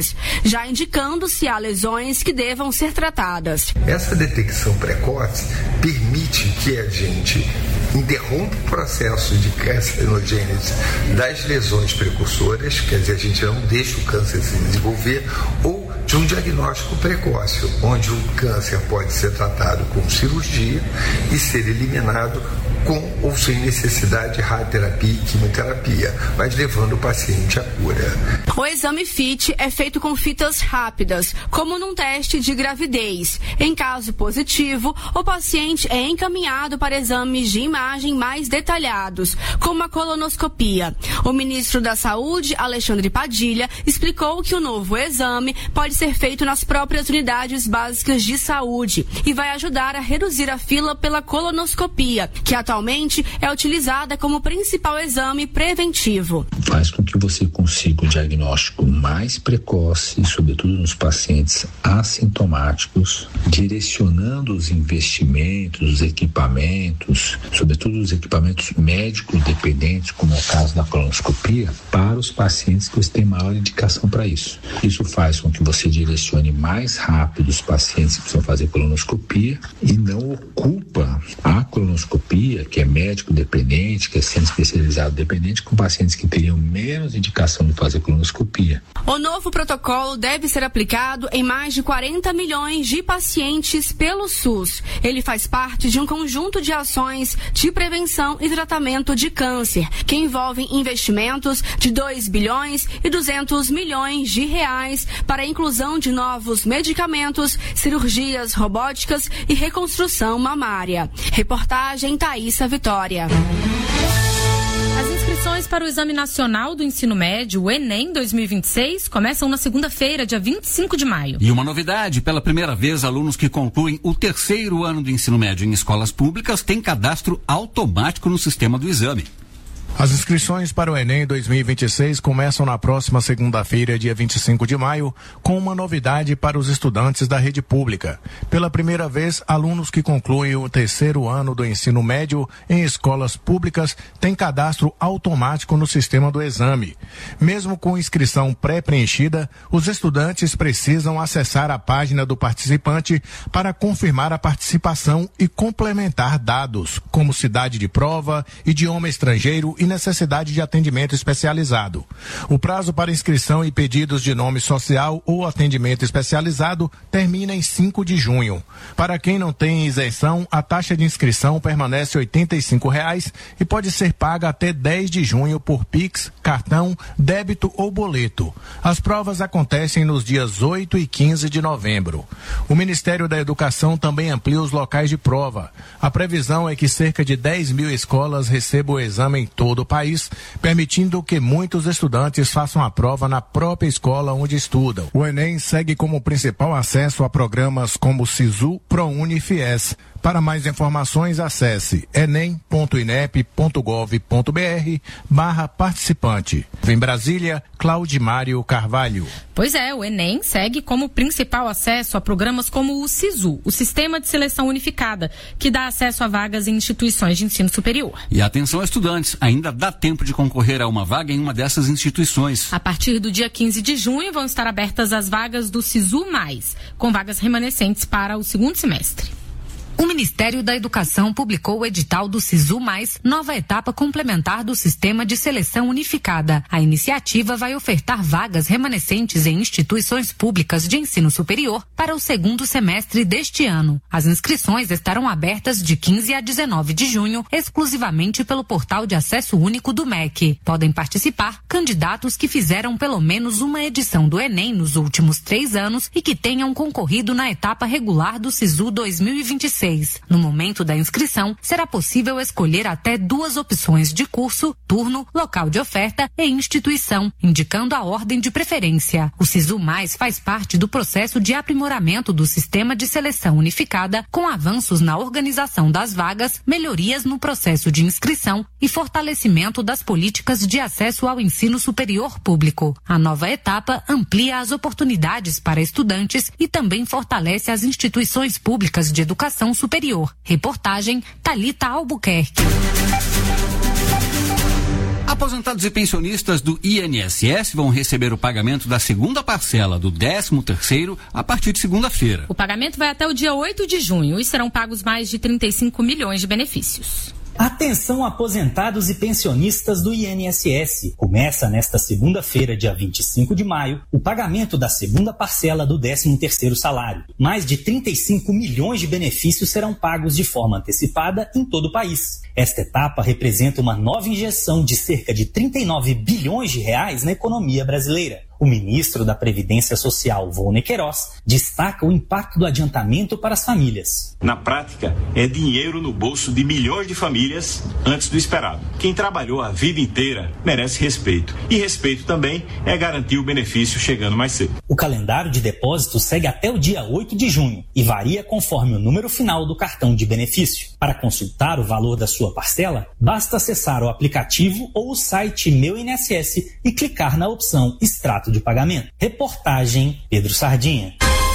já indicando se há lesões que devam ser tratadas. Essa detecção precoce permite que a gente interrompa o processo de cancerogênese das lesões precursoras, quer dizer, a gente não deixa o câncer se desenvolver, ou de um diagnóstico precoce, onde o câncer pode ser tratado com cirurgia e ser eliminado com ou sem necessidade de radioterapia e quimioterapia, mas levando o paciente à cura. O exame F I T é feito com fitas rápidas, como num teste de gravidez. Em caso positivo, o paciente é encaminhado para exames de imagem mais detalhados, como a colonoscopia. O ministro da Saúde, Alexandre Padilha, explicou que o novo exame pode ser feito nas próprias unidades básicas de saúde e vai ajudar a reduzir a fila pela colonoscopia, que atualmente é utilizada como principal exame preventivo. Faz com que você consiga um diagnóstico mais precoce, sobretudo nos pacientes assintomáticos, direcionando os investimentos, os equipamentos, sobretudo os equipamentos médicos dependentes, como é o caso da colonoscopia, para os pacientes que você tem maior indicação para isso. Isso faz com que você direcione mais rápido os pacientes que precisam fazer colonoscopia e não ocupa a colonoscopia, que é médico dependente, que é centro especializado dependente, com pacientes que teriam menos indicação de fazer colonoscopia. O novo protocolo deve ser aplicado em mais de quarenta milhões de pacientes pelo SUS. Ele faz parte de um conjunto de ações de prevenção e tratamento de câncer, que envolvem investimentos de dois bilhões e duzentos milhões de reais para a inclusão de novos medicamentos, cirurgias robóticas e reconstrução mamária. Reportagem Thaísa Vitória. As inscrições para o Exame Nacional do Ensino Médio, o Enem dois mil e vinte e seis, começam na segunda-feira, dia vinte e cinco de maio. E uma novidade, pela primeira vez, alunos que concluem o terceiro ano do ensino médio em escolas públicas têm cadastro automático no sistema do exame. As inscrições para o Enem dois mil e vinte e seis começam na próxima segunda-feira, dia vinte e cinco de maio, com uma novidade para os estudantes da rede pública. Pela primeira vez, alunos que concluem o terceiro ano do ensino médio em escolas públicas têm cadastro automático no sistema do exame. Mesmo com inscrição pré-preenchida, os estudantes precisam acessar a página do participante para confirmar a participação e complementar dados, como cidade de prova, idioma estrangeiro e necessidade de atendimento especializado. O prazo para inscrição e pedidos de nome social ou atendimento especializado termina em cinco de junho. Para quem não tem isenção, a taxa de inscrição permanece oitenta e cinco reais e pode ser paga até dez de junho por Pix, cartão, débito ou boleto. As provas acontecem nos dias oito e quinze de novembro. O Ministério da Educação também amplia os locais de prova. A previsão é que cerca de dez mil escolas recebam o exame em todo o país, permitindo que muitos estudantes façam a prova na própria escola onde estudam. O Enem segue como principal acesso a programas como SISU, ProUni e FIES. Para mais informações, acesse enem ponto inep ponto gov ponto br barra participante. Em Brasília, Claudimário Carvalho. Pois é, o Enem segue como principal acesso a programas como o SISU, o Sistema de Seleção Unificada, que dá acesso a vagas em instituições de ensino superior. E atenção, estudantes, ainda dá tempo de concorrer a uma vaga em uma dessas instituições. A partir do dia quinze de junho vão estar abertas as vagas do SISU mais, com vagas remanescentes para o segundo semestre. O Ministério da Educação publicou o edital do SISU mais, nova etapa complementar do Sistema de Seleção Unificada. A iniciativa vai ofertar vagas remanescentes em instituições públicas de ensino superior para o segundo semestre deste ano. As inscrições estarão abertas de quinze a dezenove de junho, exclusivamente pelo portal de acesso único do M E C. Podem participar candidatos que fizeram pelo menos uma edição do Enem nos últimos três anos e que tenham concorrido na etapa regular do SISU dois mil e vinte e seis. No momento da inscrição, será possível escolher até duas opções de curso, turno, local de oferta e instituição, indicando a ordem de preferência. O SISU mais faz parte do processo de aprimoramento do Sistema de Seleção Unificada, com avanços na organização das vagas, melhorias no processo de inscrição e fortalecimento das políticas de acesso ao ensino superior público. A nova etapa amplia as oportunidades para estudantes e também fortalece as instituições públicas de educação superior. Reportagem Thalita Albuquerque. A Aposentados e pensionistas do I N S S vão receber o pagamento da segunda parcela do décimo terceiro a partir de segunda-feira. O pagamento vai até o dia oito de junho e serão pagos mais de trinta e cinco milhões de benefícios. Atenção, aposentados e pensionistas do I N S S. Começa nesta segunda-feira, dia vinte e cinco de maio, o pagamento da segunda parcela do décimo terceiro salário. Mais de trinta e cinco milhões de benefícios serão pagos de forma antecipada em todo o país. Esta etapa representa uma nova injeção de cerca de trinta e nove bilhões de reais na economia brasileira. O ministro da Previdência Social, Volney Queiroz, destaca o impacto do adiantamento para as famílias. Na prática, é dinheiro no bolso de milhões de famílias antes do esperado. Quem trabalhou a vida inteira merece respeito. E respeito também é garantir o benefício chegando mais cedo. O calendário de depósito segue até o dia oito de junho e varia conforme o número final do cartão de benefício. Para consultar o valor da sua parcela, basta acessar o aplicativo ou o site Meu I N S S e clicar na opção Extrato de pagamento. Reportagem Pedro Sardinha.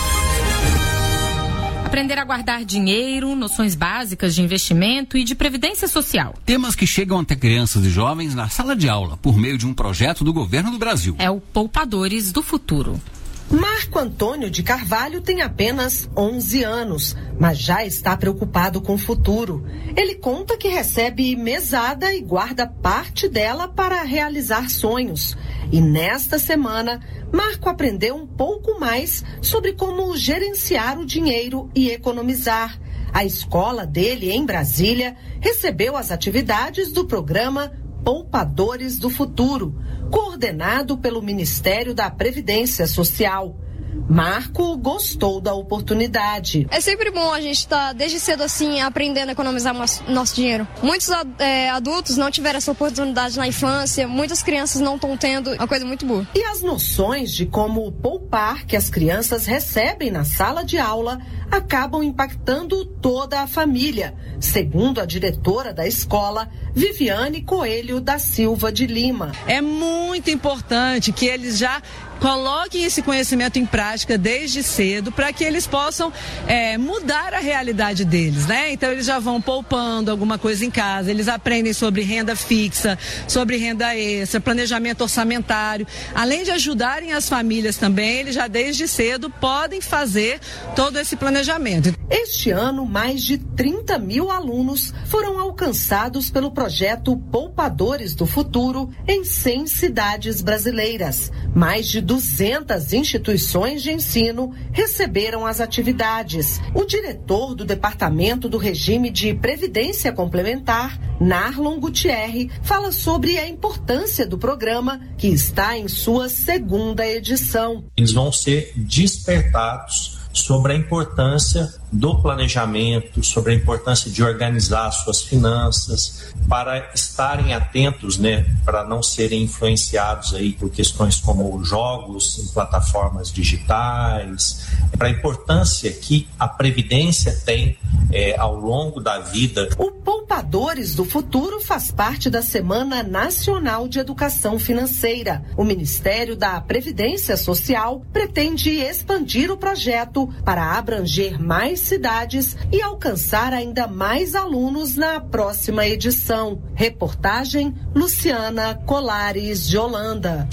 Aprender a guardar dinheiro, noções básicas de investimento e de previdência social. Temas que chegam até crianças e jovens na sala de aula por meio de um projeto do governo do Brasil. É o Poupadores do Futuro. Marco Antônio de Carvalho tem apenas onze anos, mas já está preocupado com o futuro. Ele conta que recebe mesada e guarda parte dela para realizar sonhos. E nesta semana, Marco aprendeu um pouco mais sobre como gerenciar o dinheiro e economizar. A escola dele, em Brasília, recebeu as atividades do programa Poupadores do Futuro, coordenado pelo Ministério da Previdência Social. Marco gostou da oportunidade. É sempre bom a gente estar tá, desde cedo assim aprendendo a economizar nosso dinheiro. Muitos é, adultos não tiveram essa oportunidade na infância, muitas crianças não estão tendo, uma coisa muito boa. E as noções de como poupar que as crianças recebem na sala de aula acabam impactando toda a família, segundo a diretora da escola, Viviane Coelho da Silva de Lima. É muito importante que eles já coloquem esse conhecimento em prática desde cedo para que eles possam é, mudar a realidade deles, né? Então eles já vão poupando alguma coisa em casa, eles aprendem sobre renda fixa, sobre renda extra, planejamento orçamentário. Além de ajudarem as famílias também, eles já desde cedo podem fazer todo esse planejamento. Este ano, mais de trinta mil alunos foram alcançados pelo projeto Poupadores do Futuro em cem cidades brasileiras. Mais de duzentas instituições de ensino receberam as atividades. O diretor do Departamento do Regime de Previdência Complementar, Narlon Gutierre, fala sobre a importância do programa, que está em sua segunda edição. Eles vão ser despertados sobre a importância do planejamento, sobre a importância de organizar suas finanças, para estarem atentos, né, para não serem influenciados aí por questões como jogos em plataformas digitais, para a importância que a Previdência tem é, ao longo da vida. O Poupadores do Futuro faz parte da Semana Nacional de Educação Financeira. O Ministério da Previdência Social pretende expandir o projeto para abranger mais cidades e alcançar ainda mais alunos na próxima edição. Reportagem Luciana Colares de Holanda.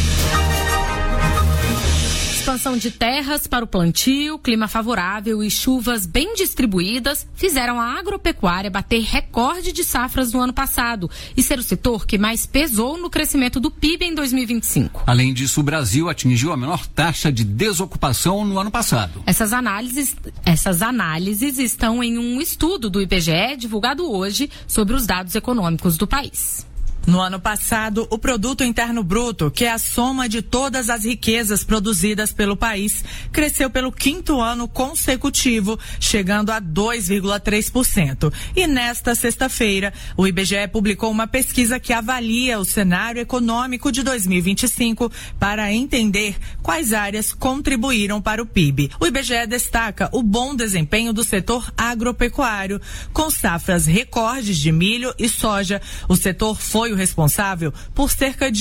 Expansão de terras para o plantio, clima favorável e chuvas bem distribuídas fizeram a agropecuária bater recorde de safras no ano passado e ser o setor que mais pesou no crescimento do P I B em dois mil e vinte e cinco. Além disso, o Brasil atingiu a menor taxa de desocupação no ano passado. Essas análises, essas análises estão em um estudo do I B G E divulgado hoje sobre os dados econômicos do país. No ano passado, o Produto Interno Bruto, que é a soma de todas as riquezas produzidas pelo país, cresceu pelo quinto ano consecutivo, chegando a dois vírgula três por cento. E nesta sexta-feira, o I B G E publicou uma pesquisa que avalia o cenário econômico de dois mil e vinte e cinco para entender quais áreas contribuíram para o P I B. O I B G E destaca o bom desempenho do setor agropecuário. Com safras recordes de milho e soja, o setor foi o responsável por cerca de